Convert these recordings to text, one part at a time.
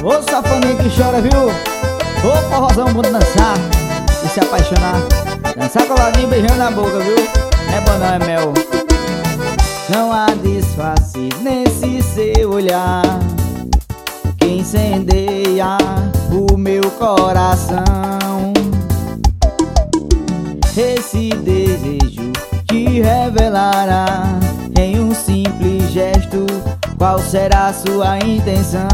Ô safoninho que chora, viu? Ô forrozão bom de dançar e se apaixonar. Dançar coladinho, beijando na boca, viu? É bom não, é mel. Não há disfarce nesse seu olhar que incendeia o meu coração. Esse desejo te revelará em um simples gesto qual será a sua intenção.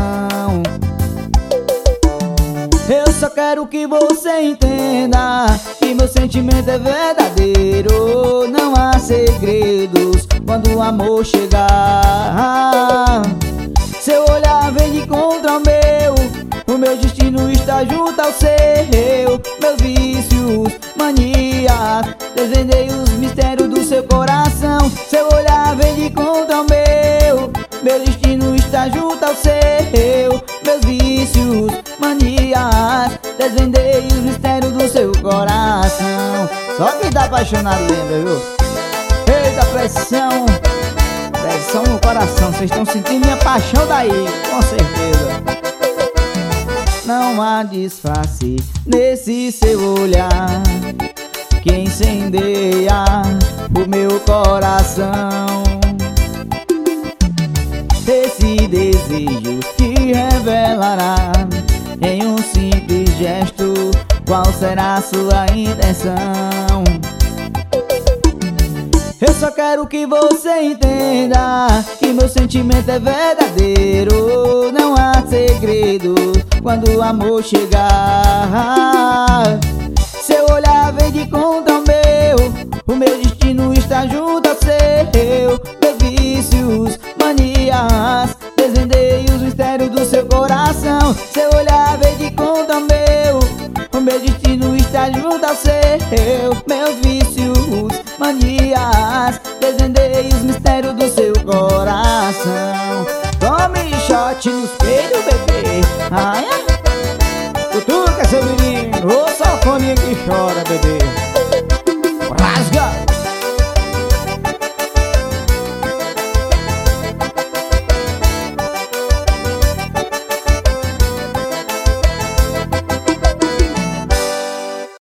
Eu só quero que você entenda que meu sentimento é verdadeiro. Não há segredos quando o amor chegar. Seu olhar vem de contra o meu destino está junto ao seu. Meus vícios, manias, desvendei os mistérios do seu coração. Seu olhar vem de contra o meu destino está junto ao seu. Meus vícios, manias, desvendei os mistérios do seu coração. Só quem tá apaixonado lembra, viu? Eita, pressão, pressão no coração. Vocês estão sentindo minha paixão daí, com certeza. Não há disfarce nesse seu olhar que incendeia o meu coração. Esse desejo te revelará em um simples gesto qual será a sua intenção. Eu só quero que você entenda que meu sentimento é verdadeiro. Não há segredo quando o amor chegar. Seu olhar vem de contra o meu destino está junto ao seu. Meus vícios, manias, desvendei os mistérios do seu coração. Seu olhar vem de contra o meu destino está junto ao seu. Meus vícios, manias, desvendei os mistérios do seu coração. Tome shot no espelho, bebê. Ai, ai. Cutuca, seu menino. Ô safoninho que chora, bebê. Rasga.